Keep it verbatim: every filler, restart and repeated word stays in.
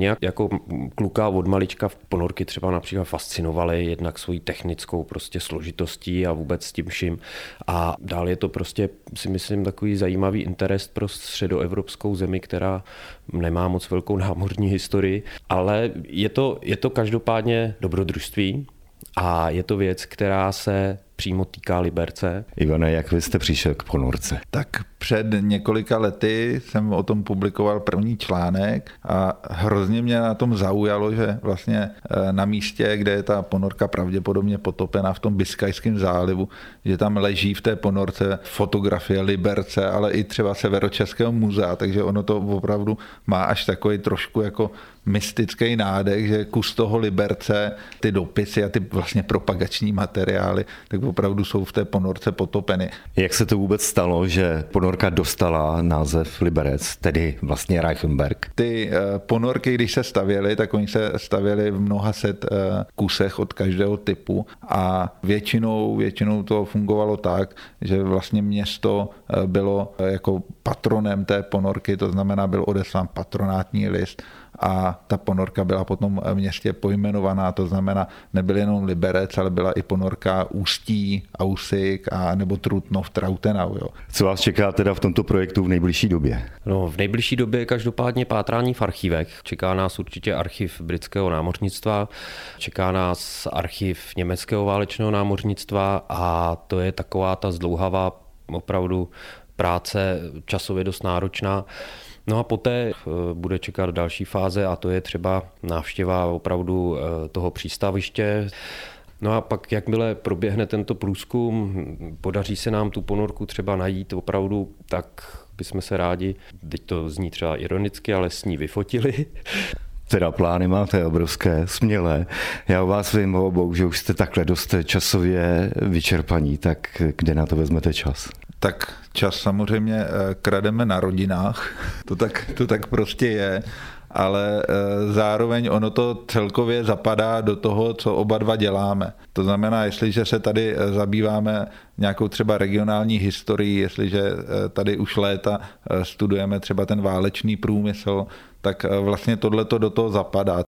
Mě jako kluka od malička v ponorky třeba například fascinovaly jednak svojí technickou prostě složitostí a vůbec s tím vším. A dál je to prostě, si myslím, takový zajímavý interes pro středoevropskou zemi, která nemá moc velkou námořní historii, ale je to, je to každopádně dobrodružství a je to věc, která se přímo týká Liberce. Ivane, jak vy jste přišel k ponorce? Tak před několika lety jsem o tom publikoval první článek a hrozně mě na tom zaujalo, že vlastně na místě, kde je ta ponorka pravděpodobně potopena v tom Biskajském zálivu, že tam leží v té ponorce fotografie Liberce, ale i třeba Severočeského muzea, takže ono to opravdu má až takový trošku jako mystický nádech, že kus toho Liberce, ty dopisy a ty vlastně propagační materiály, tak opravdu jsou v té ponorce potopeny. Jak se to vůbec stalo, že ponorka dostala název Liberec, tedy vlastně Reichenberg? Ty ponorky, když se stavěly, tak oni se stavěly v mnoha set kusech od každého typu a většinou, většinou to fungovalo tak, že vlastně město bylo jako patronem té ponorky, to znamená, byl odeslán patronátní list a ta ponorka byla potom v městě pojmenovaná, to znamená, nebyl jenom Liberec, ale byla i ponorka Ústí, Ausik a nebo Trutnov, Trautenau. Jo. Co vás čeká teda v tomto projektu v nejbližší době? No, v nejbližší době každopádně pátrání v archivech. Čeká nás určitě archiv britského námořnictva, čeká nás archiv německého válečného námořnictva a to je taková ta zdlouhavá opravdu práce, časově dost náročná. No a poté bude čekat další fáze a to je třeba návštěva opravdu toho přístaviště. No a pak, jakmile proběhne tento průzkum, podaří se nám tu ponorku třeba najít opravdu, tak bychom se rádi, teď to zní třeba ironicky, ale s ní vyfotili. Teda plány máte obrovské, smělé. Já o vás vím, obou, že už jste takhle dost časově vyčerpaní, tak kde na to vezmete čas? Tak čas samozřejmě krademe na rodinách, to tak, to tak prostě je, ale zároveň ono to celkově zapadá do toho, co oba dva děláme. To znamená, jestliže se tady zabýváme nějakou třeba regionální historií, jestliže tady už léta studujeme třeba ten válečný průmysl, tak vlastně tohleto do toho zapadá.